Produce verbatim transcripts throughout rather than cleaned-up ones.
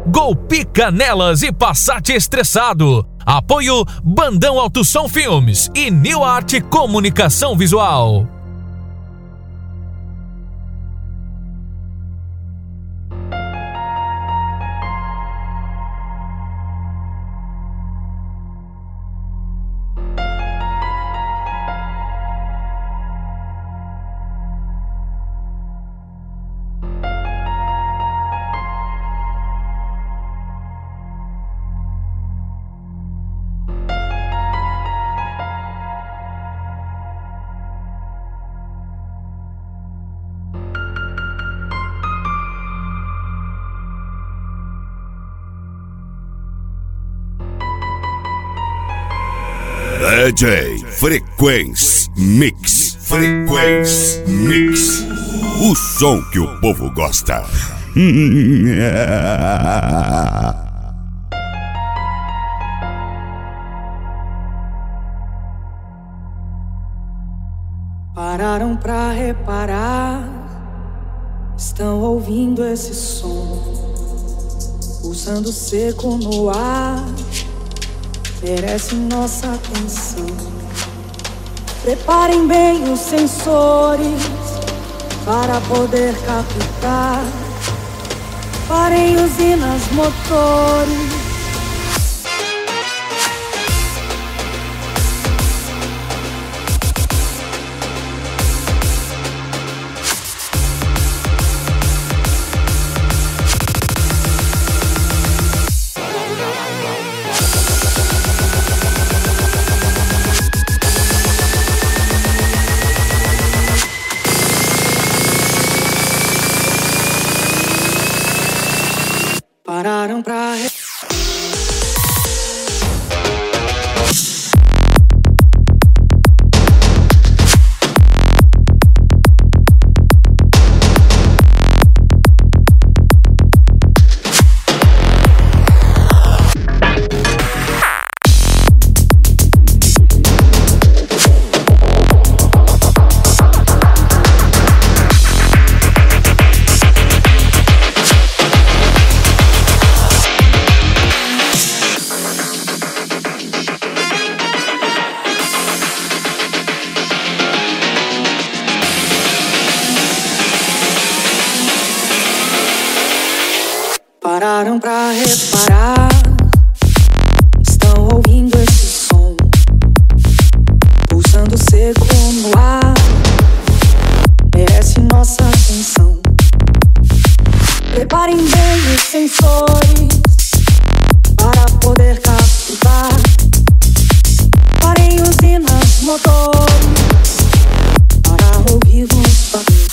Golpe Canelas e Passat Estressado. Apoio Bandão Alto Som Filmes e New Art Comunicação Visual. D J Frequência Mix. Frequência Mix. O som que o povo gosta. Pararam pra reparar, estão ouvindo esse som, pulsando seco no ar, merece nossa atenção. Preparem bem os sensores para poder captar. Parem usinas, motores. Pararam pra re... Pararam pra reparar, estão ouvindo esse som, pulsando seco no ar, merece nossa atenção. Preparem bem os sensores para poder captar. Parem usinas, motores para ouvir os barulhos.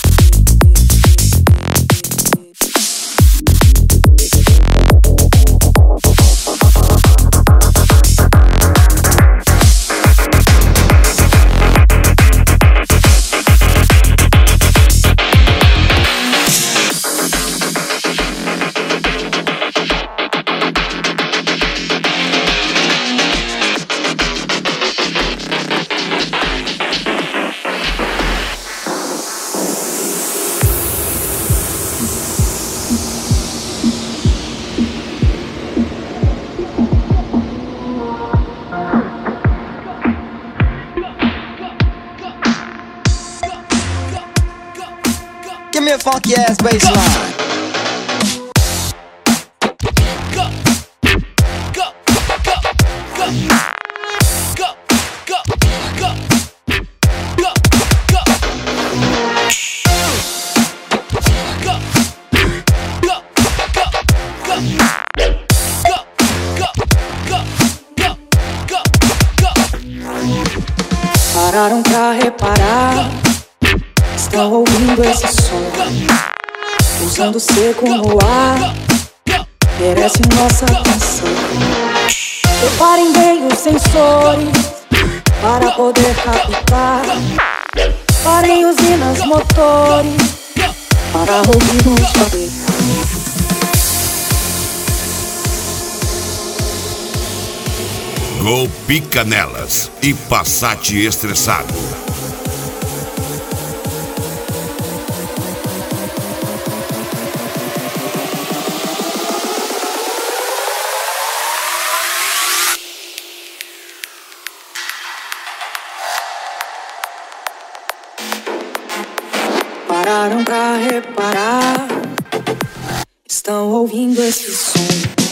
Give me a funky ass bass line. Pararam pra reparar, estão ouvindo esse som, pulsando seco no ar, merece nossa atenção. Preparem bem os sensores para poder captar. Parem usinas, motores para ouvir os barulhos. Golpe Canelas e Passat Estressado. pararam pra reparar. Estão ouvindo esse som.